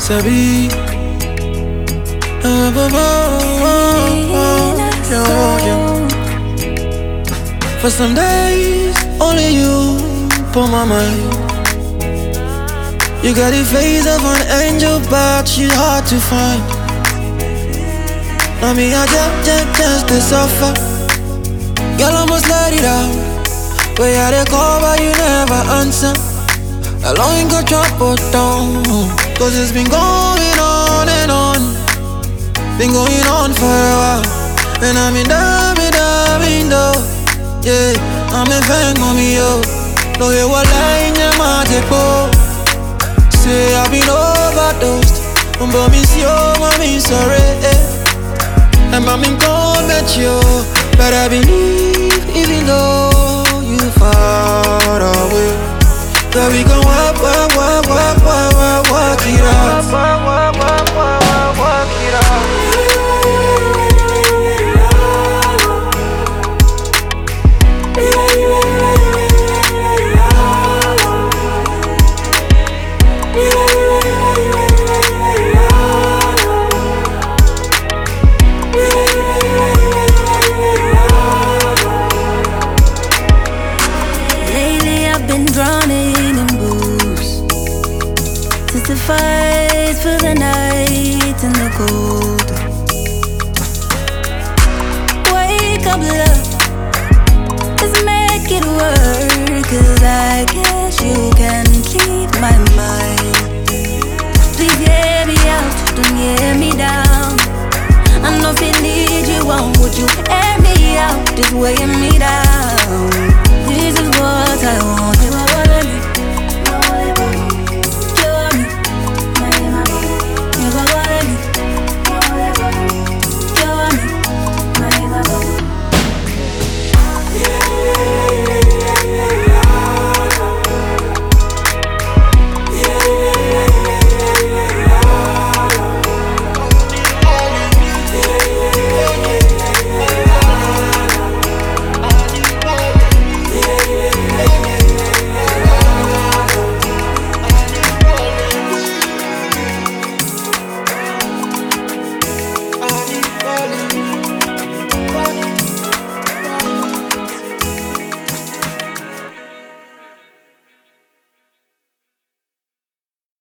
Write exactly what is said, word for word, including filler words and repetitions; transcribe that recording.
Sabi. Oh, oh, oh, oh, oh, yeah. For some days, only you for my mind. You got the face of an angel, but she's hard to find. I mean, I just, just, just to suffer. Girl, almost let it out. Where you they call, but you never answer. How long you got trouble down? Cause it's been going on and on. Been going on for a while. And I'm in the, in the window. Yeah, I'm in fang, mommy, yo. No, you were lying, your magic, oh. Say I've been overdosed. But miss you, mommy, sorry, eh. And mommy, come at you. But I believe, even though you far away, that we gon' walk, walk, walk, walk, walk, walk, walk it out. Walk, walk, walk, walk, walk, walk it out. Drowning in booze, since the fight for the night and the cold. Wake up, love, let's make it work, cause I can't